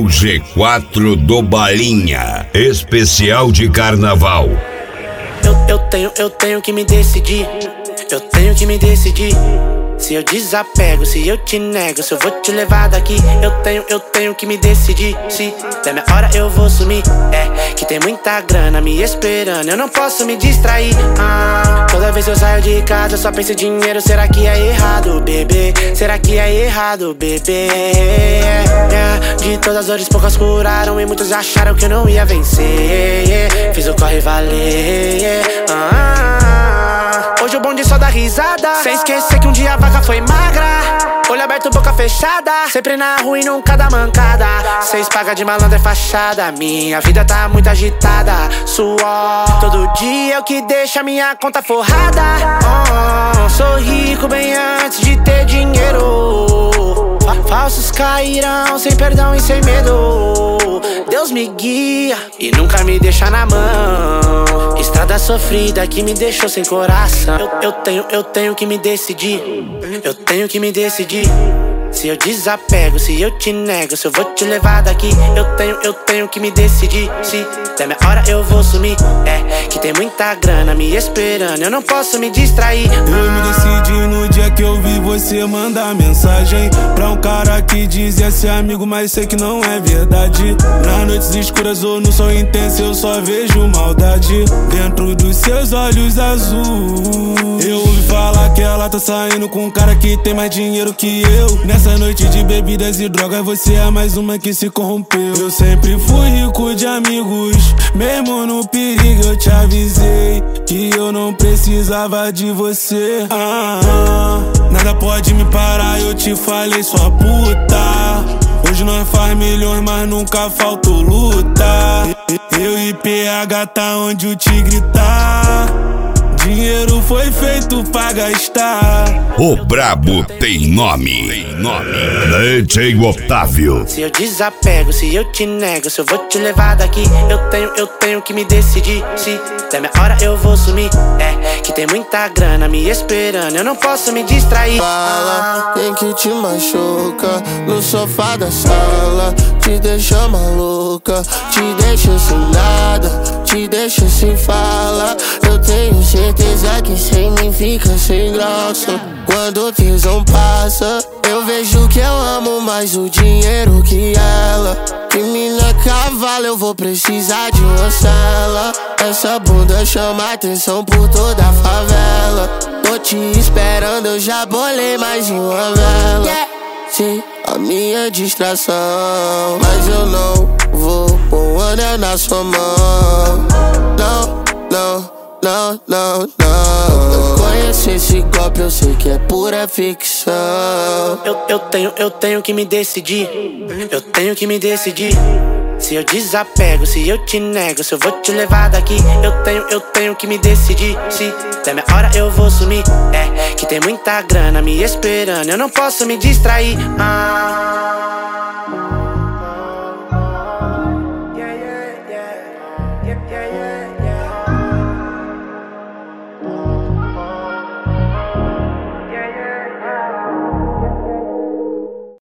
o G4 do Balinha, especial de carnaval. Eu tenho que me decidir. Eu tenho que me decidir. Se eu desapego, se eu te nego, se eu vou te levar daqui. Eu tenho que me decidir. Se der minha hora eu vou sumir. É que tem muita grana me esperando, eu não posso me distrair. Toda vez eu saio de casa eu só penso em dinheiro. Será que é errado, bebê? Será que é errado, bebê? De todas as dores poucas curaram e muitos acharam que eu não ia vencer. Fiz o corre valer. Hoje o bonde só dá risada, sem esquecer que um dia a vaca foi magra. Olho aberto, boca fechada, sempre na rua e nunca dá mancada. Cês paga de malandro é fachada, minha vida tá muito agitada. Suor, todo dia é o que deixa minha conta forrada. Sou rico bem antes de ter dinheiro. Falsos cairão sem perdão e sem medo. Deus me guia e nunca me deixa na mão. Estrada sofrida que me deixou sem coração. Eu tenho que me decidir. Eu tenho que me decidir. Se eu desapego, se eu te nego, se eu vou te levar daqui. Eu tenho que me decidir. Se der minha hora eu vou sumir. É que tem muita grana me esperando, eu não posso me distrair. Eu me decidi no dia que eu vi você mandar mensagem pra um cara que dizia ser amigo, mas sei que não é verdade. Nas noites escuras ou no sol intenso eu só vejo maldade dentro dos seus olhos azuis. Eu ouvi falar que ela tá saindo com um cara que tem mais dinheiro que eu. Nessa noite de bebidas e drogas você é mais uma que se corrompeu. Eu sempre fui rico de amigos, mesmo no perigo eu te avisei que eu não precisava de você. Nada pode me parar, eu te falei sua puta. Hoje nós faz milhões, mas nunca faltou luta. Eu e PH tá onde o tigre tá. Dinheiro foi feito pra gastar. O brabo tem nome. DJ Otávio. Se eu desapego, se eu te nego, se eu vou te levar daqui. Eu tenho que me decidir. Se der minha hora eu vou sumir. É que tem muita grana me esperando, eu não posso me distrair. Fala, quem que te machuca no sofá da sala, te deixa maluca, te deixa sem nada, te deixa sem fala. Eu tenho certeza que sem mim fica sem graça. Quando o tesão passa, eu vejo que eu amo mais o dinheiro que ela. Que mina cavalo, eu vou precisar de uma cela. Essa bunda chama atenção por toda a favela. Tô te esperando, eu já bolei mais de uma vela. Sim, a minha distração, mas eu não vou pôr um anel na sua mão. Não, não, não, não, não. Eu conheço esse golpe, eu sei que é pura ficção. Eu tenho que me decidir. Eu tenho que me decidir. Se eu desapego, se eu te nego, se eu vou te levar daqui. Eu tenho que me decidir. Se der minha hora eu vou sumir. É que tem muita grana me esperando, eu não posso me distrair.